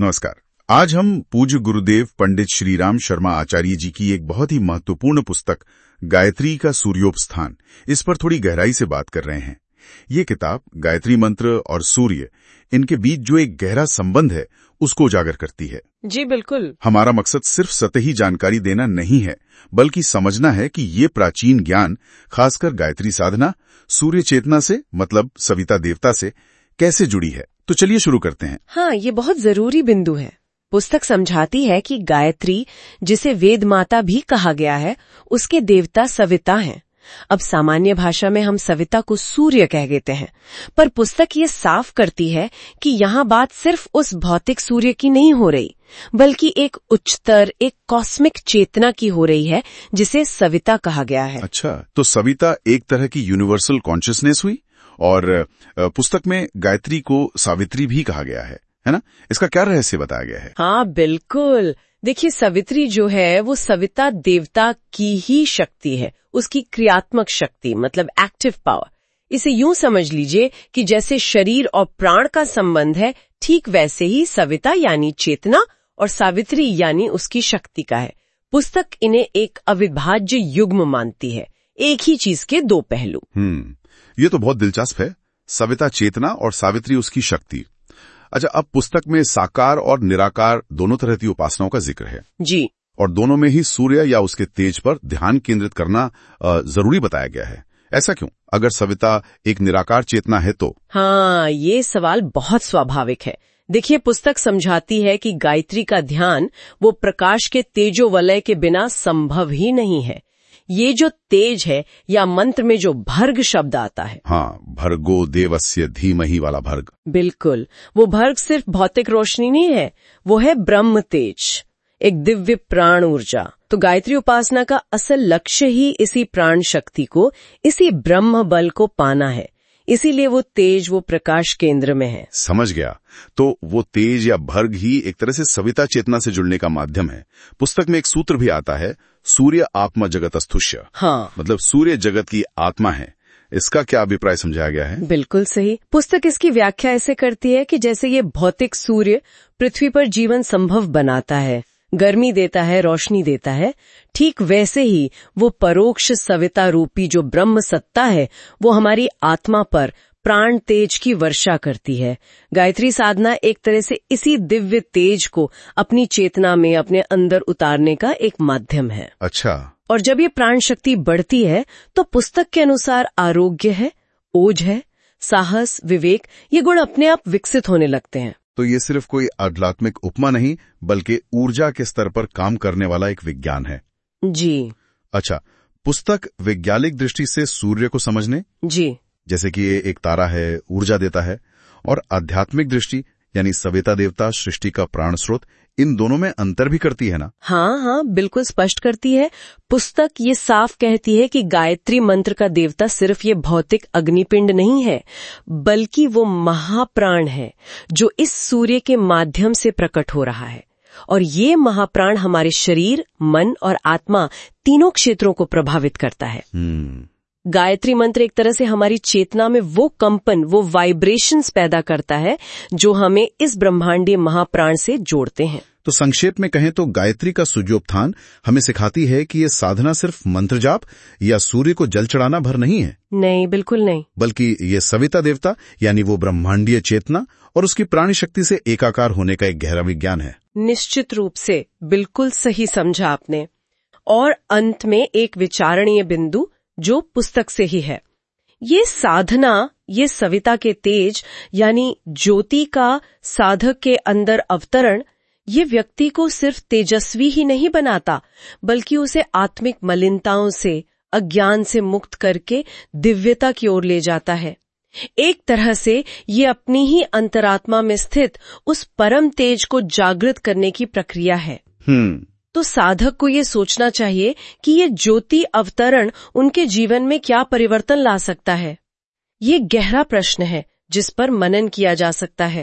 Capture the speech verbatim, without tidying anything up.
नमस्कार। आज हम पूज्य गुरुदेव पंडित श्रीराम शर्मा आचार्य जी की एक बहुत ही महत्वपूर्ण पुस्तक गायत्री का सूर्योपस्थान, इस पर थोड़ी गहराई से बात कर रहे हैं। ये किताब गायत्री मंत्र और सूर्य, इनके बीच जो एक गहरा संबंध है उसको उजागर करती है। जी बिल्कुल। हमारा मकसद सिर्फ सतही जानकारी देना नहीं है, बल्कि समझना है कि ये प्राचीन ज्ञान, खासकर गायत्री साधना, सूर्य चेतना से मतलब सविता देवता से कैसे जुड़ी है। तो चलिए शुरू करते हैं। हाँ, ये बहुत जरूरी बिंदु है। पुस्तक समझाती है कि गायत्री, जिसे वेद माता भी कहा गया है, उसके देवता सविता हैं। अब सामान्य भाषा में हम सविता को सूर्य कह देते हैं, पर पुस्तक ये साफ करती है कि यहाँ बात सिर्फ उस भौतिक सूर्य की नहीं हो रही, बल्कि एक उच्चतर, एक कॉस्मिक चेतना की हो रही है, जिसे सविता कहा गया है। अच्छा, तो सविता एक तरह की यूनिवर्सल कॉन्शियसनेस हुई, और पुस्तक में गायत्री को सावित्री भी कहा गया है, है ना? इसका क्या रहस्य बताया गया है? हाँ बिल्कुल। देखिए, सवित्री जो है वो सविता देवता की ही शक्ति है, उसकी क्रियात्मक शक्ति, मतलब एक्टिव पावर। इसे यूं समझ लीजिए कि जैसे शरीर और प्राण का संबंध है, ठीक वैसे ही सविता यानी चेतना और सावित्री यानी उसकी शक्ति का है। पुस्तक इन्हें एक अविभाज्य युग्म मानती है, एक ही चीज के दो पहलू। हम्म ये तो बहुत दिलचस्प है। सविता चेतना और सावित्री उसकी शक्ति। अच्छा, अब पुस्तक में साकार और निराकार दोनों तरह की उपासनाओं का जिक्र है जी, और दोनों में ही सूर्य या उसके तेज पर ध्यान केंद्रित करना जरूरी बताया गया है। ऐसा क्यों? अगर सविता एक निराकार चेतना है तो? हाँ, ये सवाल बहुत स्वाभाविक है। देखिए, पुस्तक समझाती है कि गायत्री का ध्यान वो प्रकाश के तेजो वलय के बिना संभव ही नहीं है। ये जो तेज है, या मंत्र में जो भर्ग शब्द आता है, हाँ, भर्गो देवस्य धीमहि वाला भर्ग, बिल्कुल, वो भर्ग सिर्फ भौतिक रोशनी नहीं है, वो है ब्रह्म तेज, एक दिव्य प्राण ऊर्जा। तो गायत्री उपासना का असल लक्ष्य ही इसी प्राण शक्ति को, इसी ब्रह्म बल को पाना है। इसीलिए वो तेज, वो प्रकाश केंद्र में है। समझ गया। तो वो तेज या भर्ग ही एक तरह से सविता चेतना से जुड़ने का माध्यम है। पुस्तक में एक सूत्र भी आता है, सूर्य आत्मा जगतस्थुष्य। हाँ, मतलब सूर्य जगत की आत्मा है। इसका क्या अभिप्राय समझाया गया है? बिल्कुल सही। पुस्तक इसकी व्याख्या ऐसे करती है कि जैसे ये भौतिक सूर्य पृथ्वी पर जीवन संभव बनाता है, गर्मी देता है, रोशनी देता है, ठीक वैसे ही वो परोक्ष सविता रूपी जो ब्रह्म सत्ता है, वो हमारी आत्मा पर प्राण तेज की वर्षा करती है। गायत्री साधना एक तरह से इसी दिव्य तेज को अपनी चेतना में, अपने अंदर उतारने का एक माध्यम है। अच्छा। और जब ये प्राण शक्ति बढ़ती है, तो पुस्तक के अनुसार आरोग्य है, ओज है, साहस, विवेक, ये गुण अपने आप विकसित होने लगते हैं। तो ये सिर्फ कोई आध्यात्मिक उपमा नहीं, बल्कि ऊर्जा के स्तर पर काम करने वाला एक विज्ञान है। जी। अच्छा, पुस्तक वैज्ञानिक दृष्टि से सूर्य को समझने, जी, जैसे कि ये एक तारा है, ऊर्जा देता है, और आध्यात्मिक दृष्टि यानी सविता देवता, सृष्टि का प्राण स्रोत, इन दोनों में अंतर भी करती है ना? हाँ हाँ, बिल्कुल स्पष्ट करती है। पुस्तक ये साफ कहती है कि गायत्री मंत्र का देवता सिर्फ ये भौतिक अग्निपिंड नहीं है, बल्कि वो महाप्राण है जो इस सूर्य के माध्यम से प्रकट हो रहा है। और ये महाप्राण हमारे शरीर, मन और आत्मा तीनों क्षेत्रों को प्रभावित करता है। hmm. गायत्री मंत्र एक तरह से हमारी चेतना में वो कंपन, वो वाइब्रेशंस पैदा करता है जो हमें इस ब्रह्मांडीय महाप्राण से जोड़ते हैं। तो संक्षेप में कहें तो गायत्री का सूर्योपस्थान हमें सिखाती है कि ये साधना सिर्फ मंत्र जाप या सूर्य को जल चढ़ाना भर नहीं है। नहीं, बिल्कुल नहीं। बल्कि ये सविता देवता यानी वो ब्रह्मांडीय चेतना और उसकी प्राणी शक्ति से एकाकार होने का एक गहरा विज्ञान है। निश्चित रूप से, बिल्कुल सही समझा आपने। और अंत में एक विचारणीय बिंदु जो पुस्तक से ही है, ये साधना, ये सविता के तेज यानी ज्योति का साधक के अंदर अवतरण, ये व्यक्ति को सिर्फ तेजस्वी ही नहीं बनाता, बल्कि उसे आत्मिक मलिनताओं से, अज्ञान से मुक्त करके दिव्यता की ओर ले जाता है। एक तरह से ये अपनी ही अंतरात्मा में स्थित उस परम तेज को जागृत करने की प्रक्रिया है। हम्म तो साधक को ये सोचना चाहिए कि ये ज्योति अवतरण उनके जीवन में क्या परिवर्तन ला सकता है। ये गहरा प्रश्न है जिस पर मनन किया जा सकता है।